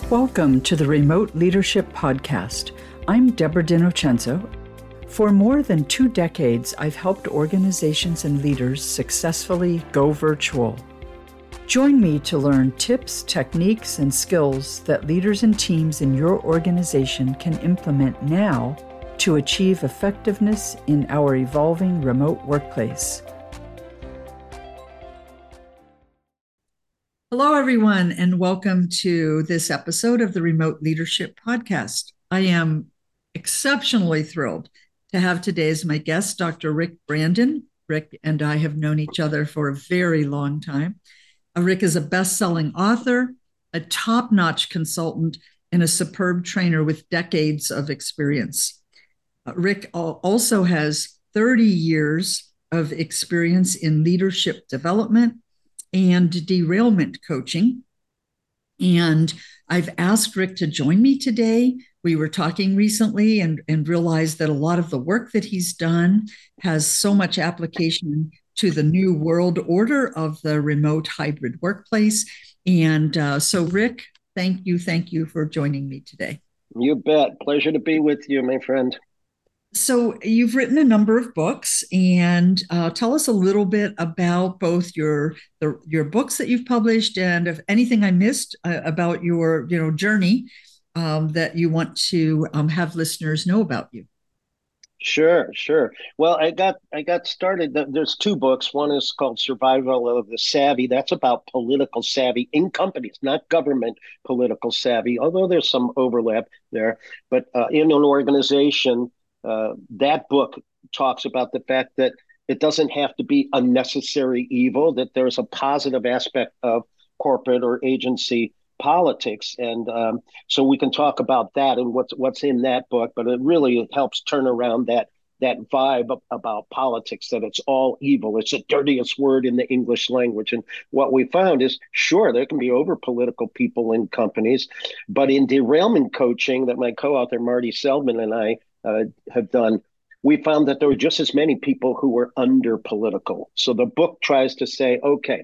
Welcome to the Remote Leadership Podcast. I'm Deborah DiNocenzo. For more than 2 decades, I've helped organizations and leaders successfully go virtual. Join me to learn tips, techniques, and skills that leaders and teams in your organization can implement now to achieve effectiveness in our evolving remote workplace. Hello, everyone, and welcome to this episode of the Remote Leadership Podcast. I am exceptionally thrilled to have today as my guest, Dr. Rick Brandon. Rick and I have known each other for a very long time. Rick is a best-selling author, a top-notch consultant, and a superb trainer with decades of experience. Rick also has 30 years of experience in leadership development and derailment coaching. And I've asked Rick to join me today. We were talking recently and realized that a lot of the work that he's done has so much application to the new world order of the remote hybrid workplace. And so Rick, thank you for joining me today. You bet. Pleasure to be with you, my friend. So you've written a number of books, and tell us a little bit about both your books that you've published and if anything I missed about your journey that you want to have listeners know about you. Sure. Well, I got started. There's 2 books. One is called Survival of the Savvy. That's about political savvy in companies, not government political savvy, although there's some overlap there. But in an organization, that book talks about the fact that it doesn't have to be unnecessary evil, that there's a positive aspect of corporate or agency politics. And so we can talk about that and what's in that book, but it really helps turn around that vibe about politics, that it's all evil. It's the dirtiest word in the English language. And what we found is, sure, there can be over political people in companies, but in derailment coaching that my co-author Marty Seldman and I have done, we found that there were just as many people who were under political. So the book tries to say, okay,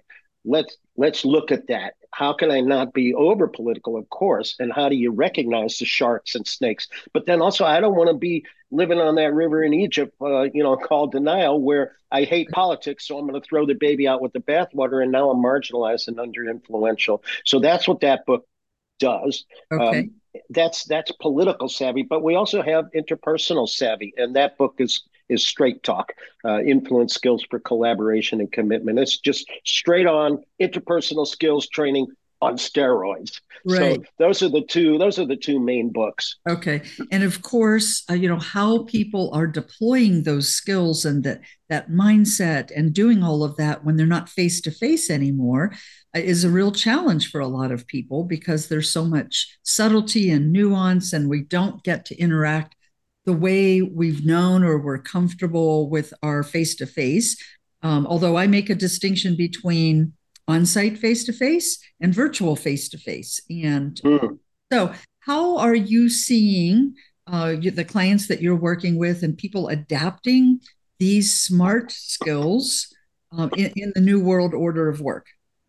let's look at that. How can I not be over political, of course, and how do you recognize the sharks and snakes? But then also, I don't want to be living on that river in Egypt, called denial, where I hate politics, so I'm going to throw the baby out with the bathwater, and now I'm marginalized and under influential. So that's what that book does. Okay. That's political savvy, but we also have interpersonal savvy, and that book is straight talk, influence skills for collaboration and commitment. It's just straight on interpersonal skills training on steroids. Right. So those are the two main books. Okay. And of course, how people are deploying those skills and that mindset and doing all of that when they're not face to face anymore is a real challenge for a lot of people because there's so much subtlety and nuance, and we don't get to interact the way we've known or we're comfortable with our face to face. Although I make a distinction between on-site face-to-face and virtual face-to-face. And so how are you seeing the clients that you're working with and people adapting these smart skills in the new world order of work?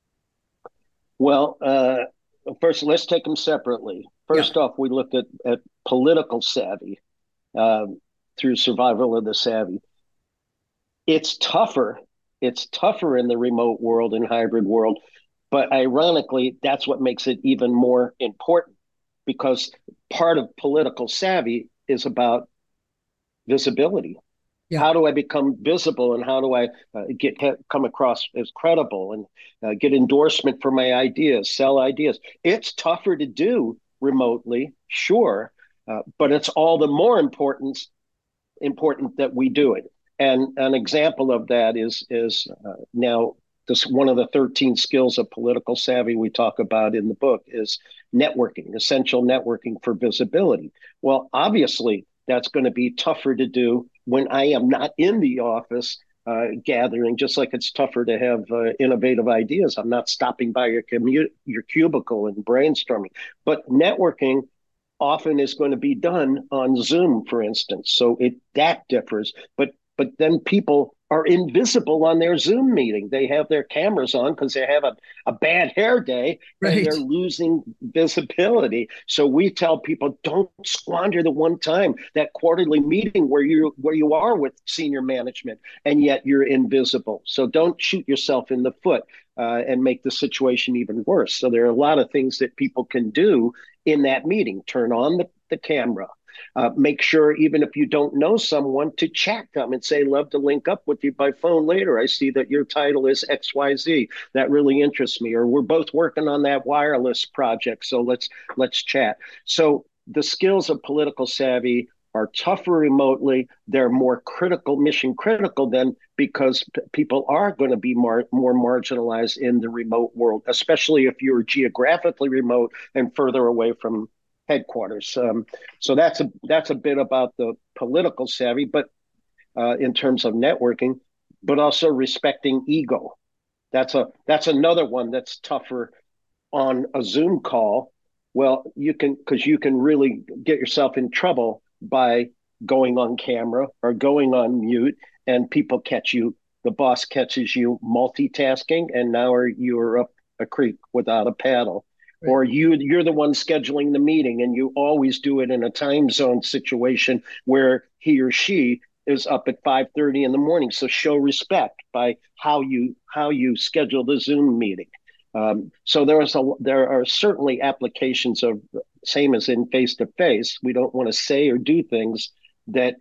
Well, first, let's take them separately. First off, we looked at political savvy through Survival of the Savvy. It's tougher in the remote world and hybrid world, but ironically, that's what makes it even more important, because part of political savvy is about visibility. Yeah. How do I become visible, and how do I come across as credible and get endorsement for my ideas, sell ideas? It's tougher to do remotely, sure, but it's all the more important that we do it. And an example of that is now this one of the 13 skills of political savvy we talk about in the book is networking, essential networking for visibility. Well, obviously, that's going to be tougher to do when I am not in the office gathering, just like it's tougher to have innovative ideas. I'm not stopping by your cubicle and brainstorming. But networking often is going to be done on Zoom, for instance. So that differs. But then people are invisible on their Zoom meeting. They have their cameras on because they have a bad hair day and Right. they're losing visibility. So we tell people, don't squander the one time, that quarterly meeting where you are with senior management and yet you're invisible. So don't shoot yourself in the foot and make the situation even worse. So there are a lot of things that people can do in that meeting. Turn on the camera, make sure, even if you don't know someone, to chat them and say, love to link up with you by phone later. I see that your title is XYZ. That really interests me. Or we're both working on that wireless project. So let's chat. So the skills of political savvy are tougher remotely. They're more critical, mission critical then, because people are going to be more marginalized in the remote world, especially if you're geographically remote and further away from headquarters. So that's a bit about the political savvy, but in terms of networking, but also respecting ego. That's another one that's tougher on a Zoom call. Well, you can really get yourself in trouble by going on camera or going on mute, and people catch you. The boss catches you multitasking, and now you're up a creek without a paddle. Right. Or you're the one scheduling the meeting, and you always do it in a time zone situation where he or she is up at 5:30 in the morning. So show respect by how you schedule the Zoom meeting. So there are certainly applications of, same as in face to face. We don't want to say or do things that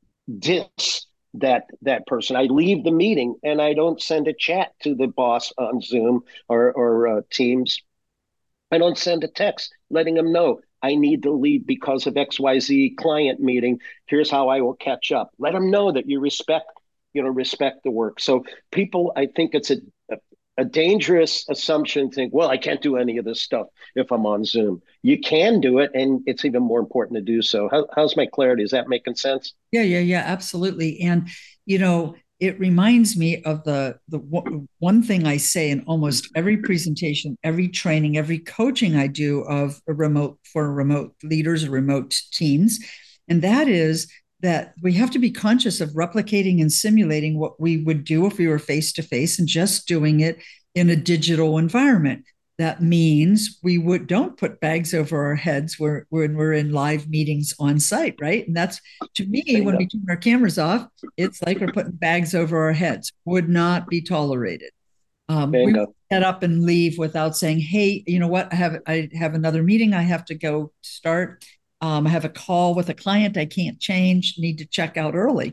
diss that person. I leave the meeting and I don't send a chat to the boss on Zoom or Teams. I don't send a text letting them know I need to leave because of XYZ client meeting. Here's how I will catch up. Let them know that you respect the work. So people, I think it's a dangerous assumption. Think, well, I can't do any of this stuff if I'm on Zoom. You can do it, and it's even more important to do so. How's my clarity? Is that making sense? Yeah, absolutely. And it reminds me of one thing I say in almost every presentation, every training, every coaching I do of remote leaders or remote teams, and that is that we have to be conscious of replicating and simulating what we would do if we were face to face and just doing it in a digital environment. That means we don't put bags over our heads when we're in live meetings on site, right? And that's, to me, when Bingo. we turn our cameras off, it's like we're putting bags over our heads. Would not be tolerated. We Bingo. get up and leave without saying, "Hey, you know what? I have another meeting. I have to go start. I have a call with a client. I can't change. Need to check out early."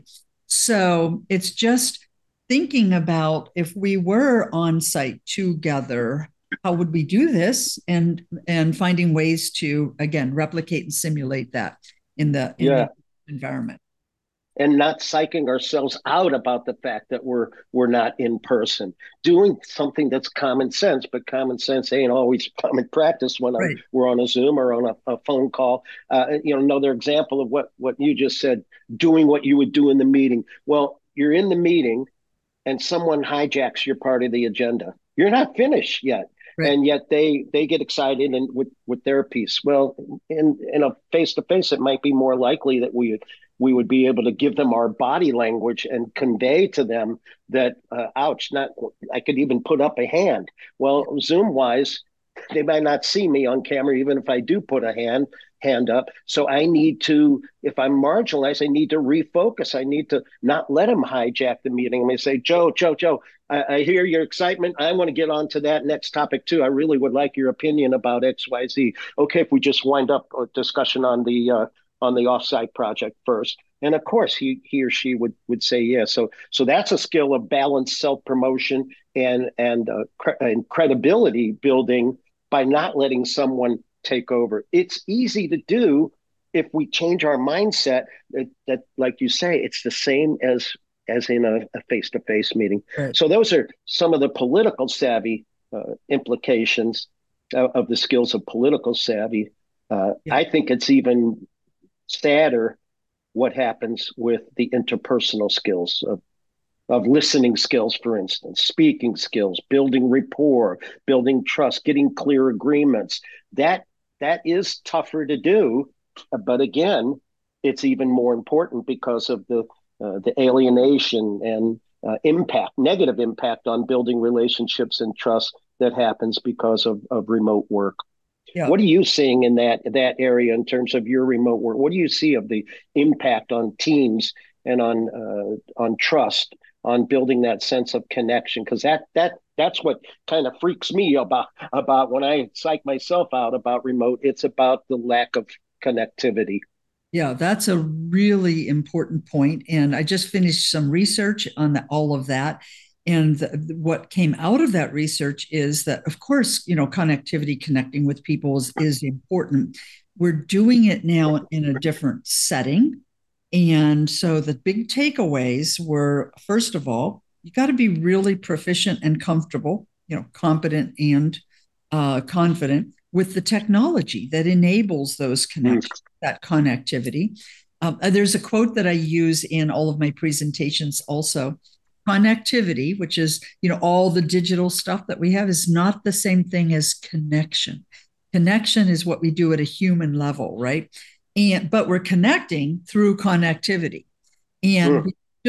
So it's just thinking about, if we were on site together, how would we do this, and finding ways to, again, replicate and simulate that in Yeah. the environment. And not psyching ourselves out about the fact that we're not in person. Doing something that's common sense, but common sense ain't always common practice when Right. we're on a Zoom or on a phone call. Another example of what you just said, doing what you would do in the meeting. Well, you're in the meeting and someone hijacks your part of the agenda. You're not finished yet. Right. And yet they get excited and with their piece. Well, in a face to face, it might be more likely that we would be able to give them our body language and convey to them that, ouch, not, I could even put up a hand. Yeah. Well, Zoom wise, they might not see me on camera, even if I do put a hand up. So I need to, if I'm marginalized, I need to refocus. I need to not let them hijack the meeting. I may say, Joe, I hear your excitement. I want to get on to that next topic too. I really would like your opinion about XYZ. Okay, if we just wind up a discussion on the offsite project first. And of course, he or she would say yes. So that's a skill of balanced self promotion and credibility building by not letting someone take over. It's easy to do if we change our mindset. That like you say, it's the same as in a face to face meeting. Right. So those are some of the political savvy implications of the skills of political savvy. Yeah. I think it's even sadder what happens with the interpersonal skills of listening skills, for instance, speaking skills, building rapport, building trust, getting clear agreements. That is tougher to do, but again, it's even more important because of the alienation negative impact on building relationships and trust that happens because of remote work. Yeah. What are you seeing in that area in terms of your remote work? What do you see of the impact on teams and on trust, on building that sense of connection? Because that's what kind of freaks me about when I psych myself out about remote. It's about the lack of connectivity. Yeah, that's a really important point. And I just finished some research on all of that. And what came out of that research is that, of course, connectivity, connecting with people is important. We're doing it now in a different setting. And so the big takeaways were, first of all, you got to be really proficient and comfortable, competent and confident with the technology that enables those connections, that connectivity. There's a quote that I use in all of my presentations also. Connectivity, which is, all the digital stuff that we have, is not the same thing as connection. Connection is what we do at a human level, right? But we're connecting through connectivity. And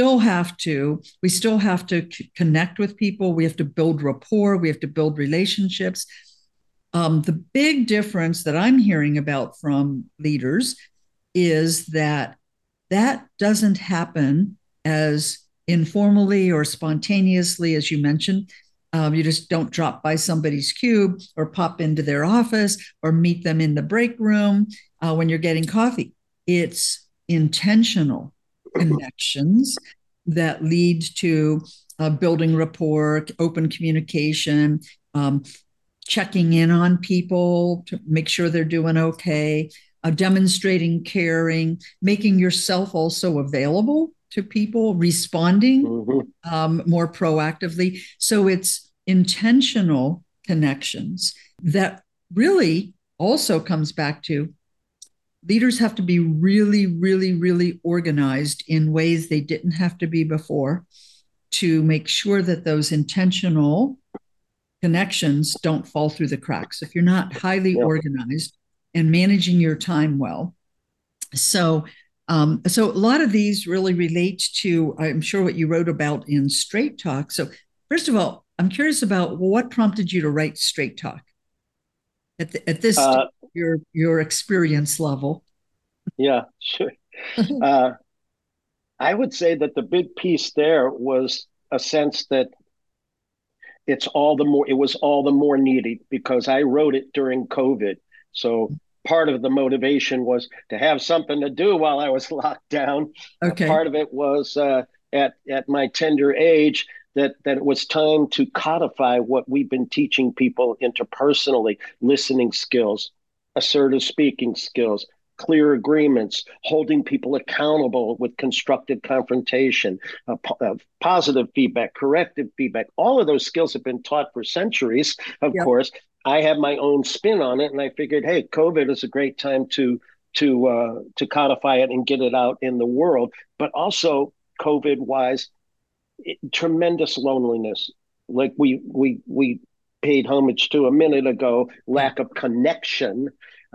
we still have to connect with people. We have to build rapport. We have to build relationships. The big difference that I'm hearing about from leaders is that doesn't happen as informally or spontaneously as you mentioned. You just don't drop by somebody's cube or pop into their office or meet them in the break room when you're getting coffee. It's intentional connections that lead to building rapport, open communication, checking in on people to make sure they're doing okay, demonstrating caring, making yourself also available to people, responding more proactively. So it's intentional connections that really also comes back to leaders have to be really, really, really organized in ways they didn't have to be before to make sure that those intentional connections don't fall through the cracks. If you're not highly organized and managing your time well. So a lot of these really relate to, I'm sure, what you wrote about in Straight Talk. So first of all, I'm curious about what prompted you to write Straight Talk at this your experience level. Yeah, sure. I would say that the big piece there was a sense that it was all the more needed because I wrote it during COVID. So part of the motivation was to have something to do while I was locked down. Okay. Part of it was at my tender age that it was time to codify what we've been teaching people interpersonally, listening skills, assertive speaking skills, clear agreements, holding people accountable with constructive confrontation, positive feedback, corrective feedback. All of those skills have been taught for centuries, of course. I have my own spin on it, and I figured, hey, COVID is a great time to codify it and get it out in the world. But also, COVID-wise, tremendous loneliness. Like we paid homage to a minute ago, lack of connection.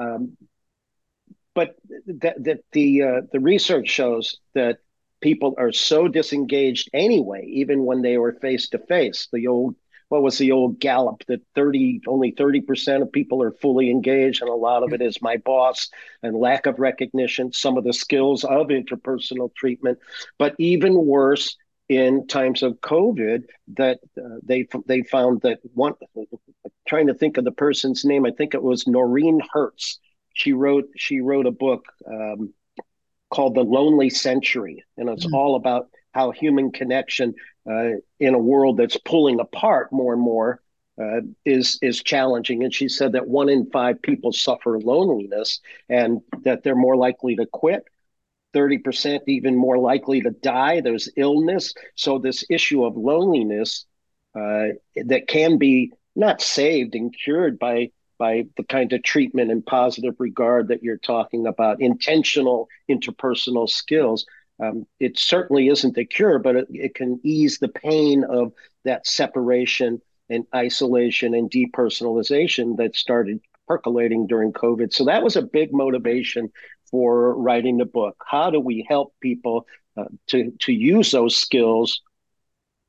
But the research shows that people are so disengaged anyway, even when they were face to face. What was the old Gallup that only 30% of people are fully engaged, and a lot of it is my boss and lack of recognition, some of the skills of interpersonal treatment. But even worse, in times of COVID, that they found that trying to think of the person's name, I think it was Noreen Hertz. She wrote a book called The Lonely Century, and it's all about how human connection in a world that's pulling apart more and more is challenging. And she said that 1 in 5 people suffer loneliness, and that they're more likely to quit. 30% even more likely to die. There's illness. So this issue of loneliness that can be not saved and cured by the kind of treatment and positive regard that you're talking about, intentional interpersonal skills. It certainly isn't the cure, but it can ease the pain of that separation and isolation and depersonalization that started percolating during COVID. So that was a big motivation for writing the book. How do we help people to use those skills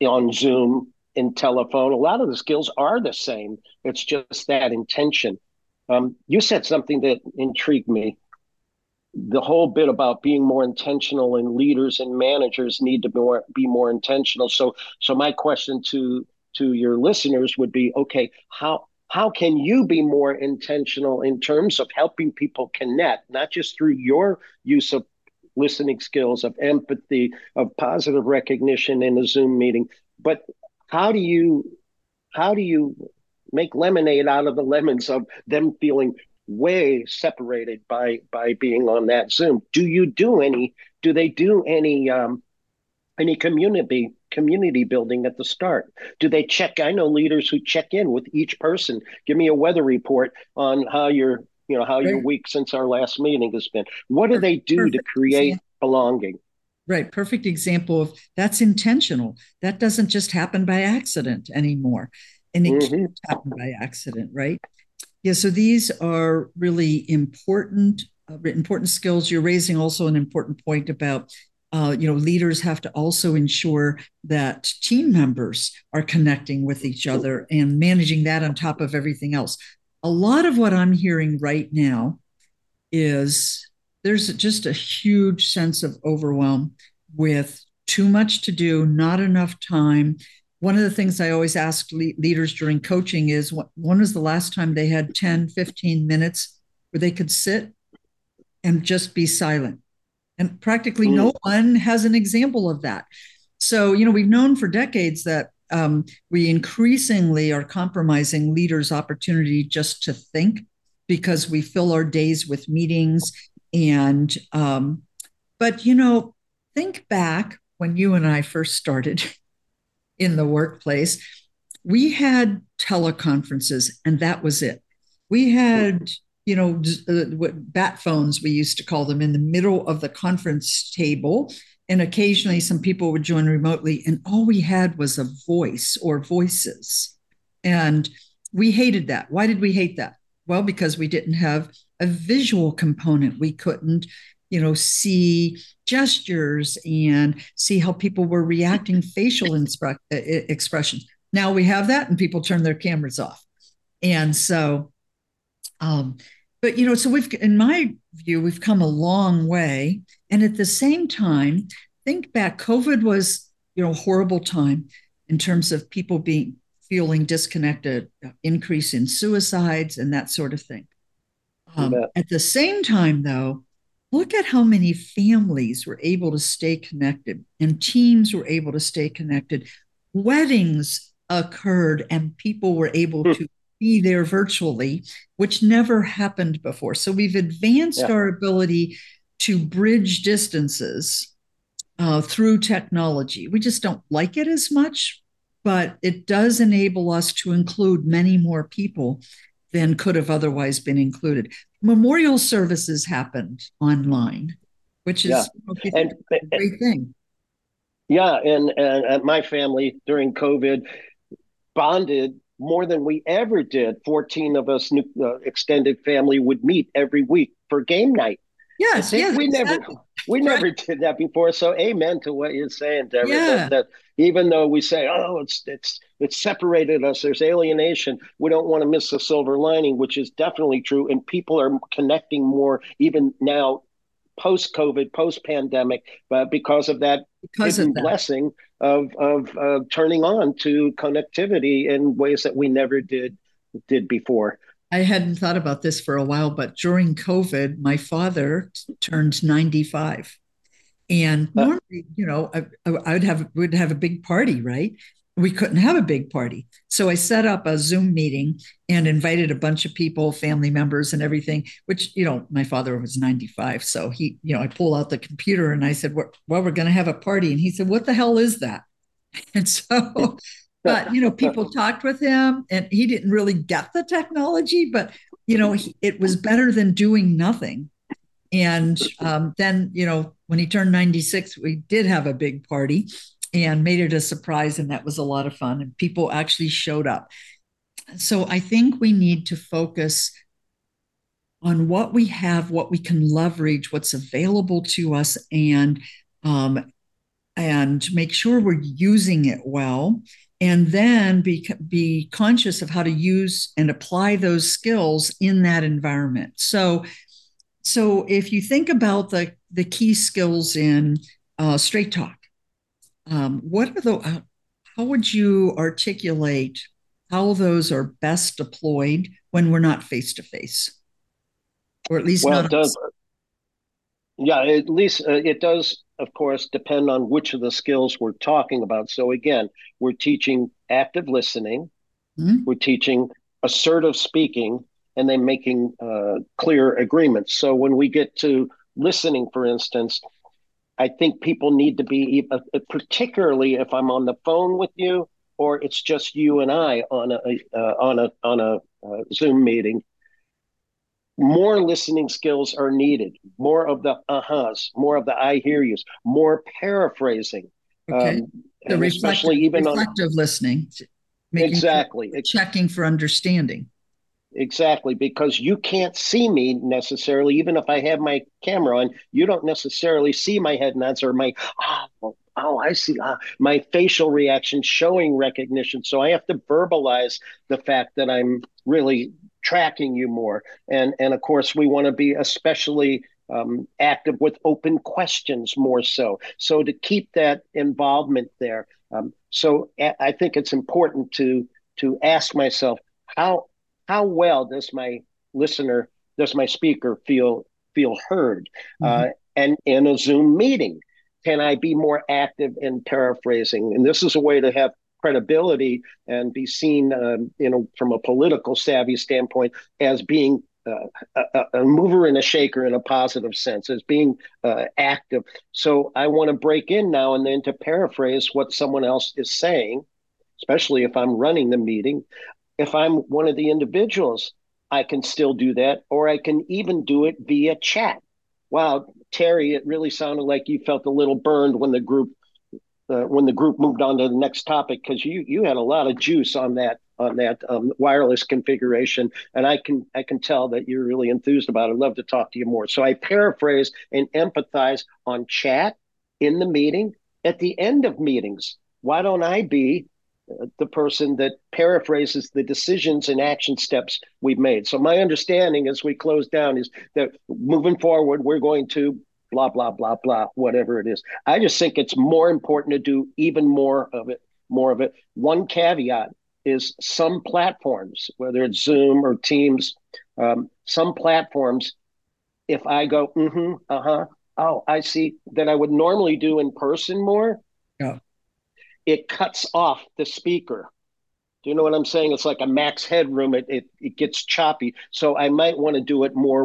on Zoom, in telephone. A lot of the skills are the same. It's just that intention. You said something that intrigued me. The whole bit about being more intentional, and leaders and managers need to be more intentional. So my question to your listeners would be, okay, how can you be more intentional in terms of helping people connect, not just through your use of listening skills, of empathy, of positive recognition in a Zoom meeting, but how do you how do you make lemonade out of the lemons of them feeling way separated by being on that Zoom? Do they do any community building at the start? Do they check? I know leaders who check in with each person. Give me a weather report on how your Right. week since our last meeting has been. What do they do to Perfect create example. belonging? Right. Perfect example of that's intentional. That doesn't just happen by accident anymore. And it can't Mm-hmm. happen by accident, right? Yeah. So these are really important skills. You're raising also an important point about, leaders have to also ensure that team members are connecting with each other and managing that on top of everything else. A lot of what I'm hearing right now is there's just a huge sense of overwhelm with too much to do, not enough time. One of the things I always ask leaders during coaching is when was the last time they had 10, 15 minutes where they could sit and just be silent? And practically no Mm, one has an example of that. So, we've known for decades that we increasingly are compromising leaders' opportunity just to think because we fill our days with meetings. But, think back when you and I first started in the workplace, we had teleconferences and that was it. We had, what bat phones we used to call them in the middle of the conference table. And occasionally some people would join remotely, and all we had was a voice or voices. And we hated that. Why did we hate that? Well, because we didn't have a visual component. We couldn't, see gestures and see how people were reacting, facial expressions. Now we have that, and people turn their cameras off. And so, um, but so in my view, we've come a long way. And at the same time, think back, COVID was, a horrible time in terms of people feeling disconnected, increase in suicides and that sort of thing. you bet. At the same time, though, look at how many families were able to stay connected and teams were able to stay connected. Weddings occurred and people were able Hmm. to be there virtually, which never happened before. So we've advanced Yeah. our ability to bridge distances through technology. We just don't like it as much, but it does enable us to include many more people than could have otherwise been included. Memorial services happened online, which Yeah. is, if you think And about, a great thing. yeah, and my family during COVID bonded more than we ever did. 14 of us, extended family, would meet every week for game night. Yes, That's it. yes, We never exactly. we Right. never did that before. So amen to what you're saying, Deborah. That Yeah. that even though we say, oh, it's separated us, there's alienation. We don't want to miss the silver lining, which is definitely true. And people are connecting more even now, post COVID, post pandemic, but because of that Because of hidden that. blessing of turning on to connectivity in ways that we never did before. I hadn't thought about this for a while, but during COVID, my father turned 95. And Uh, normally, we'd have a big party, right? We couldn't have a big party. So I set up a Zoom meeting and invited a bunch of people, family members and everything, which, my father was 95. So I pull out the computer and I said, well, we're going to have a party. And he said, what the hell is that? And so, but, people talked with him and he didn't really get the technology, but, it was better than doing nothing. And then, when he turned 96, we did have a big party and made it a surprise. And that was a lot of fun. And people actually showed up. So I think we need to focus on what we have, what we can leverage, what's available to us, and and make sure we're using it well, and then be conscious of how to use and apply those skills in that environment. So if you think about the key skills in straight talk, what are the how would you articulate how those are best deployed when we're not face to face, or at least Well, not? it does. Yeah, at least it does, of course, depend on which of the skills we're talking about. So again, we're teaching active listening, Hmm? we're teaching assertive speaking, and then making clear agreements. So when we get to listening, for instance, I think people need to be, particularly if I'm on the phone with you or it's just you and I on a Zoom meeting. More listening skills are needed. More of the uh-huhs, more of the I hear yous, more paraphrasing, Okay. So and especially even on reflective listening, making sure exactly, checking for understanding. exactly, because you can't see me necessarily, even if I have my camera on. You don't necessarily see my head nods or my oh, I see my facial reaction showing recognition. So I have to verbalize the fact that I'm really tracking you more. And of course, we want to be especially active with open questions more so. So to keep that involvement there. So I think it's important to ask myself how how well does my listener, does my speaker feel heard? Mm-hmm. And in a Zoom meeting, can I be more active in paraphrasing? And this is a way to have credibility and be seen, from a political savvy standpoint as being a mover and a shaker in a positive sense, as being active. So I want to break in now and then to paraphrase what someone else is saying, especially if I'm running the meeting. If I'm one of the individuals, I can still do that, or I can even do it via chat. Wow, Terry, it really sounded like you felt a little burned when the group moved on to the next topic because you had a lot of juice on that wireless configuration, and I can tell that you're really enthused about it. I'd love to talk to you more. So I paraphrase and empathize on chat in the meeting at the end of meetings. Why don't I be the person that paraphrases the decisions and action steps we've made? So my understanding as we close down is that moving forward, we're going to blah, blah, blah, blah, whatever it is. I just think it's more important to do even more of it, more of it. One caveat is some platforms, whether it's Zoom or Teams, some platforms, if I go, mm-hmm, uh-huh, oh, I see, that I would normally do in person more, Yeah. it cuts off the speaker. Do you know what I'm saying? It's like a max headroom. It gets choppy. So I might want to do it more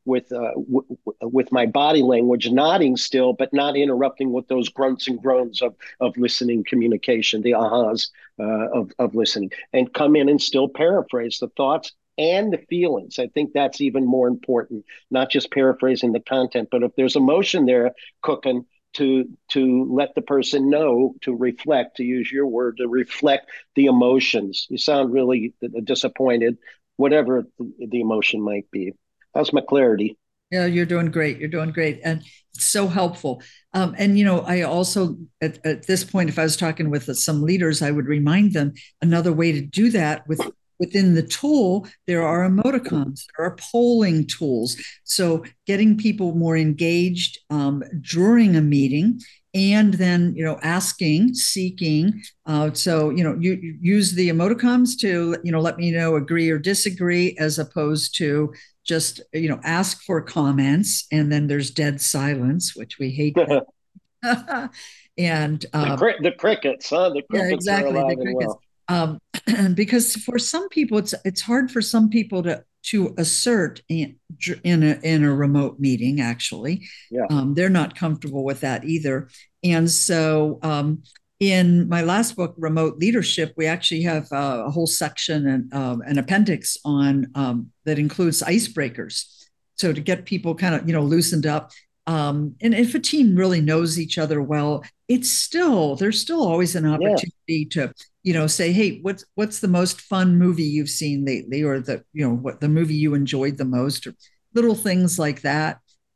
with my body language, nodding still, but not interrupting with those grunts and groans of listening communication, the ahas of listening, and come in and still paraphrase the thoughts and the feelings. I think that's even more important. Not just paraphrasing the content, but if there's emotion there cooking, to let the person know, to reflect, to use your word, to reflect the emotions. You sound really disappointed, whatever the emotion might be. How's my clarity? Yeah, you're doing great. You're doing great. And it's so helpful. And, I also, at this point, if I was talking with some leaders, I would remind them another way to do that within the tool, there are emoticons, there are polling tools. So getting people more engaged during a meeting and then, asking, seeking. So, you use the emoticons to, let me know, agree or disagree, as opposed to just ask for comments and then there's dead silence, which we hate that. And The crickets, huh? The yeah, crickets are exactly, the alive and crickets. well. Because for some people it's hard for some people to assert in a remote meeting. Actually, Yeah. they're not comfortable with that either. And so in my last book, Remote Leadership, we actually have a whole section and an appendix on that includes icebreakers. So to get people kind of loosened up, and if a team really knows each other well, there's still always an Yeah. opportunity to say, hey, what's the most fun movie you've seen lately, or what the movie you enjoyed the most, or little things like that.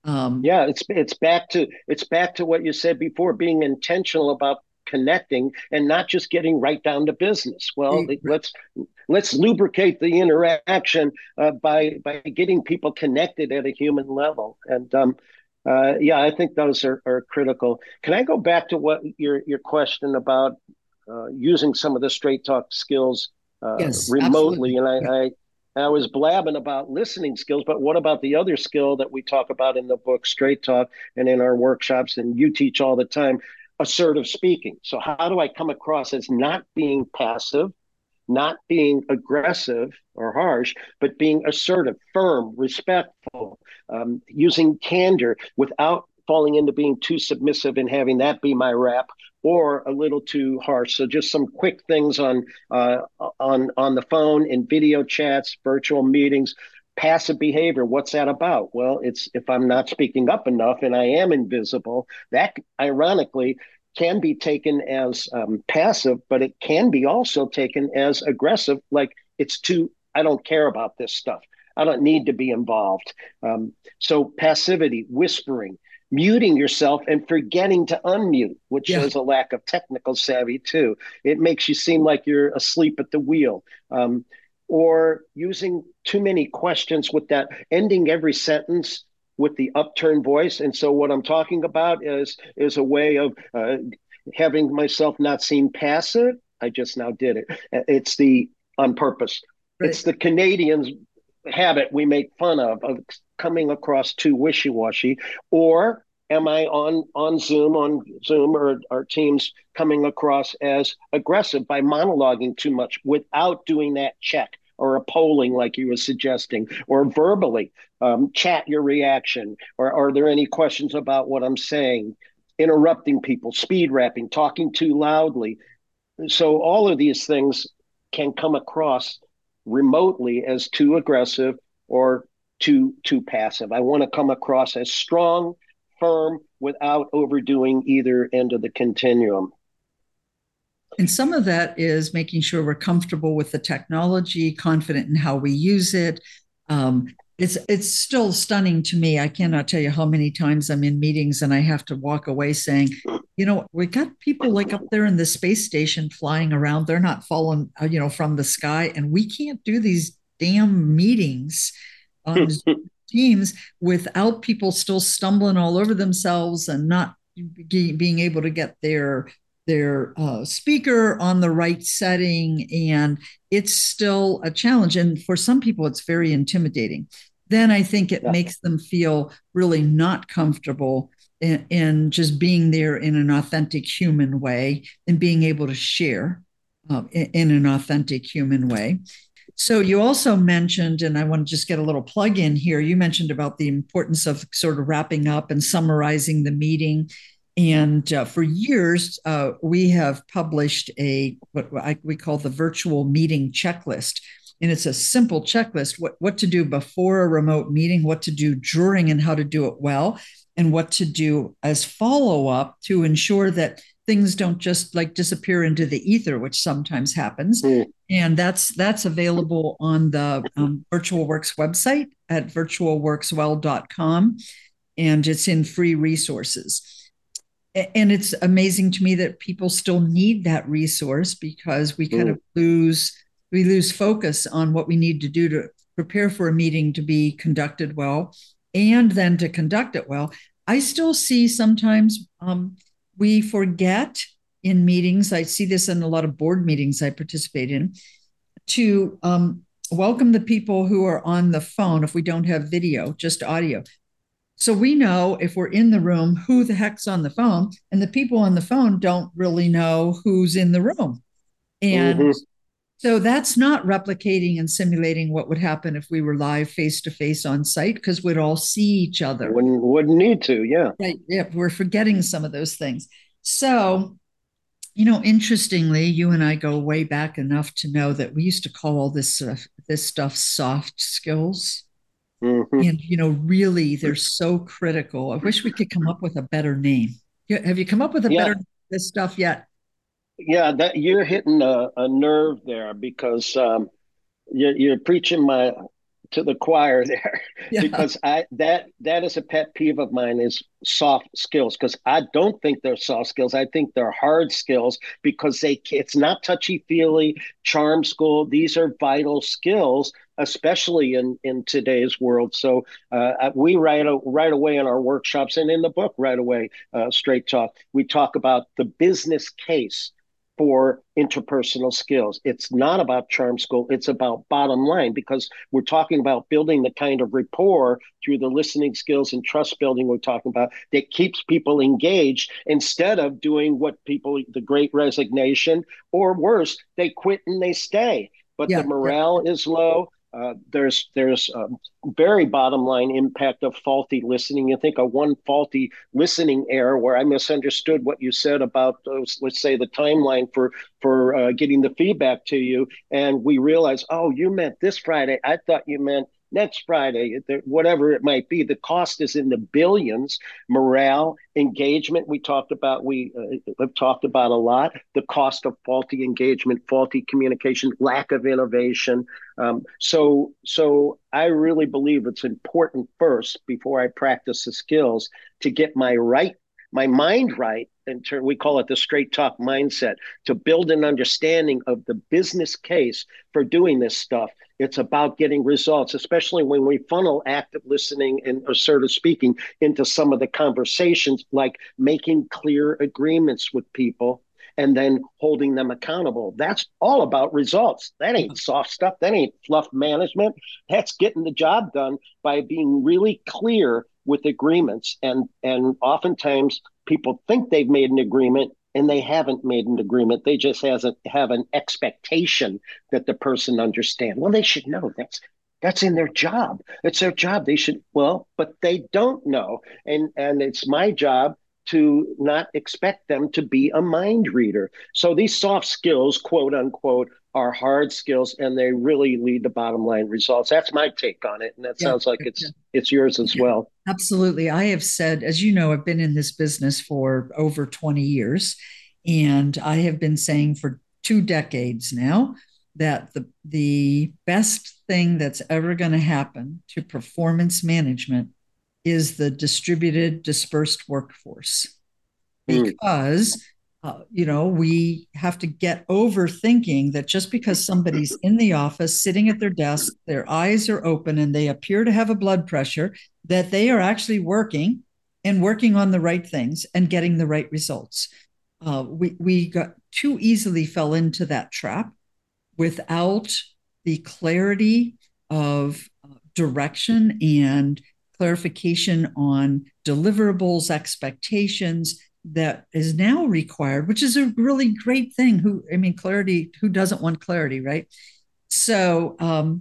Yeah, it's back to what you said before, being intentional about connecting and not just getting right down to business. Well, let's lubricate the interaction by getting people connected at a human level. And yeah, I think those are critical. Can I go back to what your question about using some of the straight talk skills Yes, remotely? absolutely. And Yeah. I was blabbing about listening skills, but what about the other skill that we talk about in the book, Straight Talk, and in our workshops, and you teach all the time, assertive speaking? So, how do I come across as not being passive, not being aggressive or harsh, but being assertive, firm, respectful, using candor without falling into being too submissive and having that be my rap, or a little too harsh? So just some quick things on the phone, in video chats, virtual meetings. Passive behavior, what's that about? Well, it's if I'm not speaking up enough and I am invisible, that ironically can be taken as passive, but it can be also taken as aggressive. Like it's too, I don't care about this stuff. I don't need to be involved. So passivity, whispering, muting yourself and forgetting to unmute, which Yeah. shows a lack of technical savvy too. It makes you seem like you're asleep at the wheel. Or using too many questions with that, ending every sentence with the upturned voice. And so what I'm talking about is a way of having myself not seem passive. I just now did it. It's the on purpose. Right. It's the Canadians habit we make fun of coming across too wishy-washy. Or am I on Zoom or Teams coming across as aggressive by monologuing too much without doing that check or a polling like you were suggesting, or verbally chat your reaction, or are there any questions about what I'm saying, interrupting people, speed rapping, talking too loudly. So all of these things can come across remotely as too aggressive or too passive. I want to come across as strong, firm, without overdoing either end of the continuum. And some of that is making sure we're comfortable with the technology, confident in how we use it. It's still stunning to me. I cannot tell you how many times I'm in meetings and I have to walk away saying, we got people like up there in the space station flying around. They're not falling, from the sky, and we can't do these damn meetings on Teams without people still stumbling all over themselves and not being able to get their speaker on the right setting, and it's still a challenge. And for some people, it's very intimidating. Then I think it Yeah. makes them feel really not comfortable in just being there in an authentic human way and being able to share in an authentic human way. So you also mentioned, and I want to just get a little plug in here, you mentioned about the importance of sort of wrapping up and summarizing the meeting. And for years, we have published we call the virtual meeting checklist. And it's a simple checklist, what to do before a remote meeting, what to do during and how to do it well, and what to do as follow-up to ensure that things don't just like disappear into the ether, which sometimes happens. Mm. And that's available on the Virtual Works website at virtualworkswell.com, and it's in free resources. And it's amazing to me that people still need that resource because we kind of lose focus on what we need to do to prepare for a meeting to be conducted well, and then to conduct it well. I still see sometimes we forget in meetings. I see this in a lot of board meetings I participate in, to welcome the people who are on the phone if we don't have video, just audio. So we know if we're in the room who the heck's on the phone, and the people on the phone don't really know who's in the room. And Mm-hmm. so that's not replicating and simulating what would happen if we were live face to face on site, because we'd all see each other. Wouldn't need to, yeah. Right. Yeah, we're forgetting some of those things. So, interestingly, you and I go way back enough to know that we used to call all this stuff soft skills. Mm-hmm. And, really, they're so critical. I wish we could come up with a better name. Have you come up with a Yeah, better name for this stuff yet? yeah. That you're hitting a nerve there because you're preaching to the choir there Yeah. because that is a pet peeve of mine is soft skills because I don't think they're soft skills. I think they're hard skills because it's not touchy feely charm school. These are vital skills, especially in today's world. So we right away in our workshops and in the book right away, Straight Talk, we talk about the business case for interpersonal skills. It's not about charm school, it's about bottom line because we're talking about building the kind of rapport through the listening skills and trust building we're talking about that keeps people engaged instead of doing what people, the great resignation, or worse, they quit and they stay. But the Yeah. Yeah. morale is low. There's very bottom line impact of faulty listening. You think of one faulty listening error where I misunderstood what you said about those, let's say the timeline for getting the feedback to you, and we realize, oh, you meant this Friday. I thought you meant next Friday, whatever it might be. The cost is in the billions. Morale, engagement, we have talked about a lot. The cost of faulty engagement, faulty communication, lack of innovation. So I really believe it's important first before I practice the skills to get my mind right. We call it the straight talk mindset to build an understanding of the business case for doing this stuff. It's about getting results, especially when we funnel active listening and assertive speaking into some of the conversations, like making clear agreements with people and then holding them accountable. That's all about results. That ain't soft stuff. That ain't fluff management. That's getting the job done by being really clear with agreements. And oftentimes people think they've made an agreement and they haven't made an agreement. They just have an expectation that the person understand. Well, they should know that's in their job. It's their job. They should, well, but they don't know. And it's my job to not expect them to be a mind reader. So these soft skills, quote unquote, are hard skills and they really lead to bottom line results. That's my take on it. And that Yeah. sounds like Yeah. it's yours as Yeah, well. absolutely. I have said, as you know, I've been in this business for over 20 years, and I have been saying for 2 decades now that the best thing that's ever going to happen to performance management is the distributed, dispersed workforce Mm. because we have to get over thinking that just because somebody's in the office sitting at their desk, their eyes are open and they appear to have a blood pressure, that they are actually working and working on the right things and getting the right results. We got too easily fell into that trap without the clarity of direction and clarification on deliverables, expectations that is now required, which is a really great thing. Clarity, who doesn't want clarity, right? So,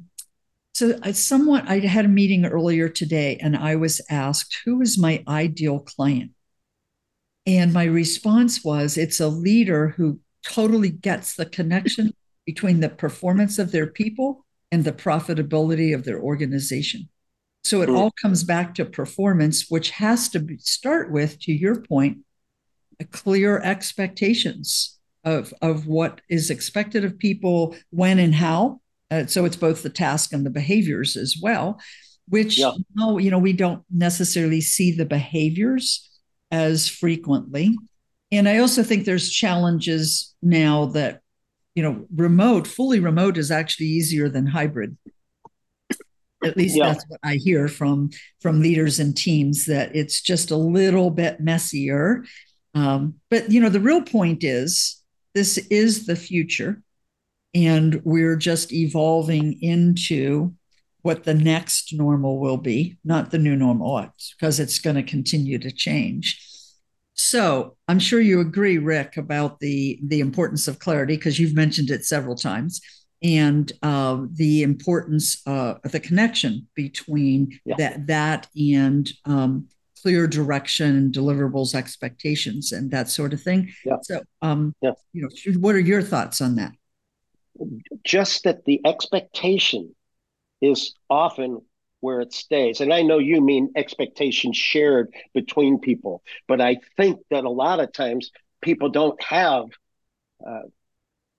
I had a meeting earlier today and I was asked, who is my ideal client? And my response was, it's a leader who totally gets the connection between the performance of their people and the profitability of their organization. So it Mm. all comes back to performance, which has to start with, to your point, a clear expectations of what is expected of people, when and how. So it's both the task and the behaviors as well, which Yeah. now, we don't necessarily see the behaviors as frequently. And I also think there's challenges now that, fully remote is actually easier than hybrid. At least Yeah. that's what I hear from leaders and teams, that it's just a little bit messier. But the real point is this is the future, and we're just evolving into what the next normal will be, not the new normal, because it's going to continue to change. So I'm sure you agree, Rick, about the importance of clarity, because you've mentioned it several times, and the importance of the connection between Yeah. that and clear direction, deliverables, expectations, and that sort of thing. Yeah. So, Yeah. what are your thoughts on that? Just that the expectation is often where it stays. And I know you mean expectations shared between people, but I think that a lot of times people don't have uh,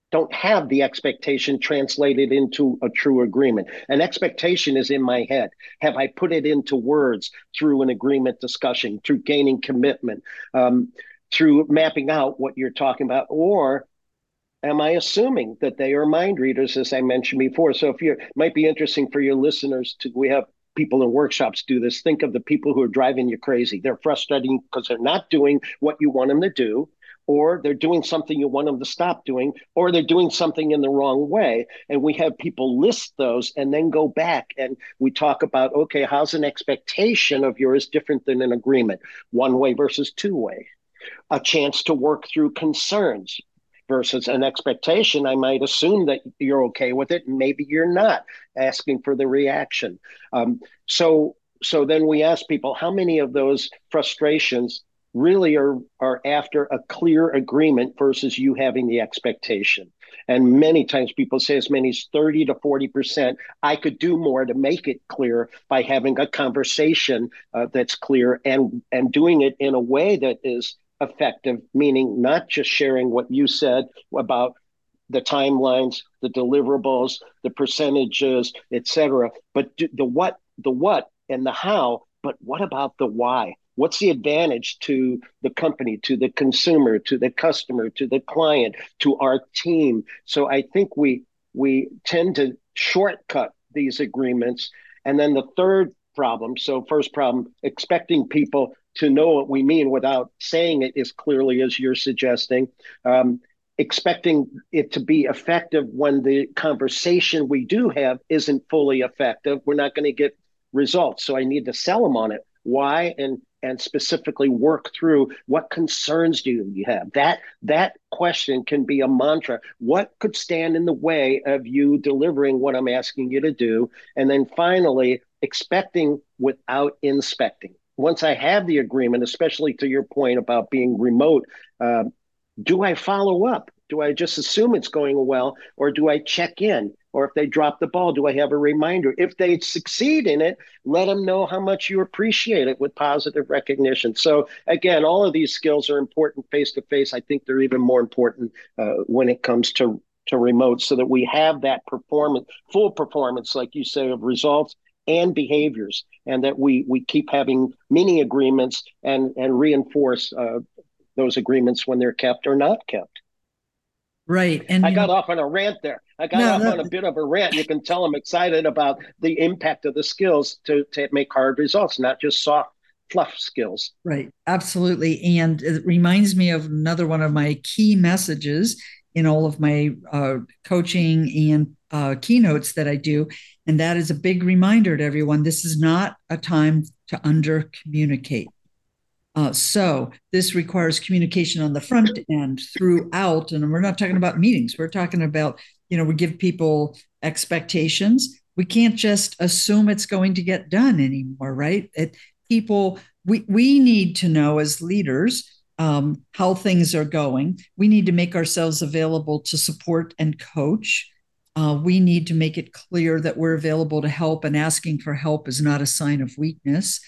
don't have the expectation translated into a true agreement. An expectation is in my head. Have I put it into words through an agreement discussion, through gaining commitment, through mapping out what you're talking about, or am I assuming that they are mind readers, as I mentioned before? So if you might be interesting for your listeners to, we have people in workshops do this. Think of the people who are driving you crazy. They're frustrating because they're not doing what you want them to do, or they're doing something you want them to stop doing, or they're doing something in the wrong way. And we have people list those and then go back and we talk about, okay, how's an expectation of yours different than an agreement? One way versus two way. A chance to work through concerns versus an expectation. I might assume that you're okay with it, and maybe you're not, asking for the reaction. So then we ask people, how many of those frustrations really are after a clear agreement versus you having the expectation? And many times people say as many as 30 to 40%. I could do more to make it clear by having a conversation that's clear and doing it in a way that is effective, meaning not just sharing what you said about the timelines, the deliverables, the percentages, et cetera, but the what and the how, but what about the why? What's the advantage to the company, to the consumer, to the customer, to the client, to our team? So I think we tend to shortcut these agreements. And then the third problem, so first problem, expecting people to know what we mean without saying it as clearly as you're suggesting. Expecting it to be effective when the conversation we do have isn't fully effective. We're not going to get results. So I need to sell them on it. Why? And specifically work through what concerns do you have. That question can be a mantra. What could stand in the way of you delivering what I'm asking you to do? And then finally, expecting without inspecting. Once I have the agreement, especially to your point about being remote, do I follow up? Do I just assume it's going well, or do I check in? Or if they drop the ball, do I have a reminder? If they succeed in it, let them know how much you appreciate it with positive recognition. So again, all of these skills are important face to face. I think they're even more important when it comes to remote, so that we have that performance, full performance, like you say, of results and behaviors, and that we keep having mini agreements and reinforce those agreements when they're kept or not kept. Right. And, I got off on a rant there. I got no, off on a bit of a rant. You can tell I'm excited about the impact of the skills to make hard results, not just soft fluff skills. right. Absolutely. And it reminds me of another one of my key messages in all of my coaching and keynotes that I do. And that is a big reminder to everyone. This is not a time to under communicate. So this requires communication on the front end throughout, and we're not talking about meetings. We're talking about, we give people expectations. We can't just assume it's going to get done anymore, right? We need to know as leaders how things are going. We need to make ourselves available to support and coach. We need to make it clear that we're available to help, and asking for help is not a sign of weakness.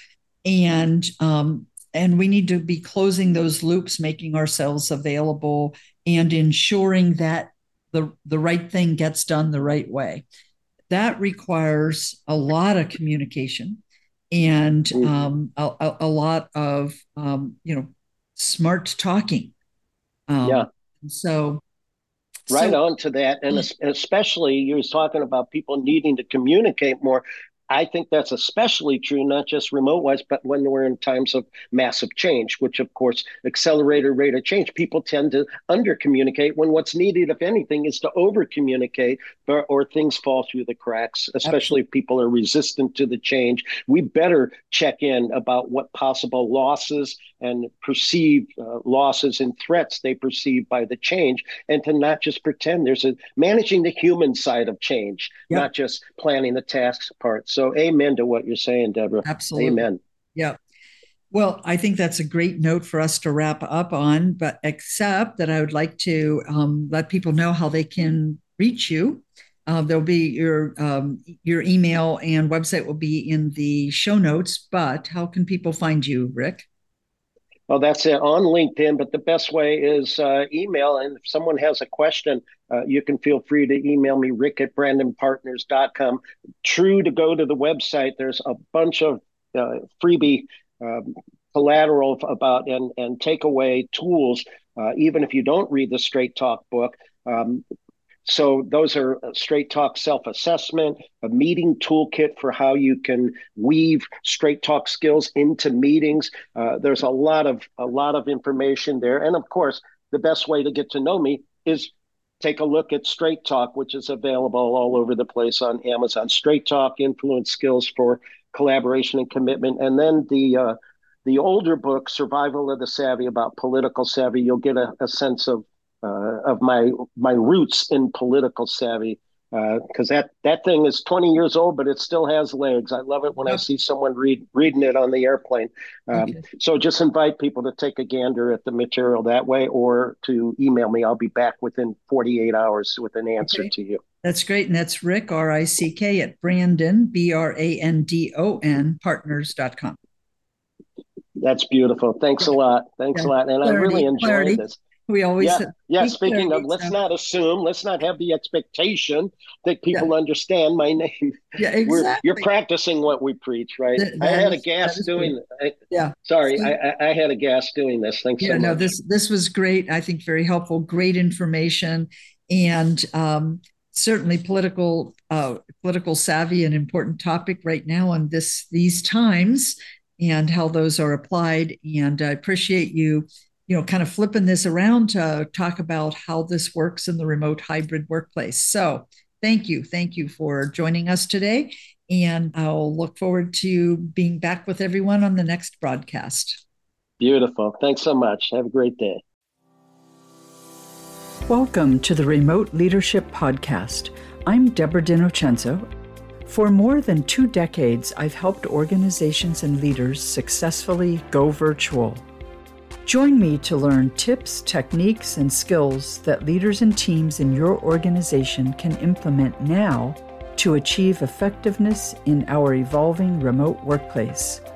And we need to be closing those loops, making ourselves available, and ensuring that the right thing gets done the right way. That requires a lot of communication and a lot of smart talking. Yeah. So right on to that. And especially you was talking about people needing to communicate more. I think that's especially true, not just remote wise, but when we're in times of massive change, which of course, accelerated rate of change, people tend to under communicate when what's needed, if anything, is to over communicate, or things fall through the cracks, especially if people are resistant to the change. We better check in about what possible losses and perceived losses and threats they perceive by the change, and to not just pretend there's managing the human side of change, not just planning the tasks part. So amen to what you're saying, Deborah. Absolutely. Amen. Yeah. Well, I think that's a great note for us to wrap up on, but except that I would like to let people know how they can reach you. There'll be your email and website will be in the show notes, but how can people find you, Rick? Oh, that's it on LinkedIn. But the best way is email. And if someone has a question, you can feel free to email me, rick@brandonpartners.com. True to go to the website, there's a bunch of freebie um, collateral about and takeaway tools, even if you don't read the Straight Talk book. So those are Straight Talk self-assessment, a meeting toolkit for how you can weave Straight Talk skills into meetings. There's a lot of information there, and of course, the best way to get to know me is take a look at Straight Talk, which is available all over the place on Amazon. Straight Talk: Influence Skills for Collaboration and Commitment, and then the older book, Survival of the Savvy, about political savvy. You'll get a sense of my roots in political savvy, because that thing is 20 years old, but it still has legs. I love it when I see someone reading it on the airplane. So just invite people to take a gander at the material that way, or to email me. I'll be back within 48 hours with an answer to you. That's great. And that's Rick, R-I-C-K, at Brandon, B-R-A-N-D-O-N, partners.com. That's beautiful. Thanks a lot. Thanks a lot. And I really enjoyed this. We always speaking of, let's not assume, let's not have the expectation that people understand my name. Yeah, exactly. You're practicing what we preach, right? I had a gas doing. Sorry, I had a gas doing this. Thanks so much. No, this was great. I think very helpful. Great information, and certainly political savvy, an important topic right now on these times, and how those are applied. And I appreciate you kind of flipping this around to talk about how this works in the remote hybrid workplace. So thank you for joining us today. And I'll look forward to being back with everyone on the next broadcast. Beautiful. Thanks so much. Have a great day. Welcome to the Remote Leadership Podcast. I'm Deborah DiNocenzo. For more than 2 decades, I've helped organizations and leaders successfully go virtual. Join me to learn tips, techniques, and skills that leaders and teams in your organization can implement now to achieve effectiveness in our evolving remote workplace.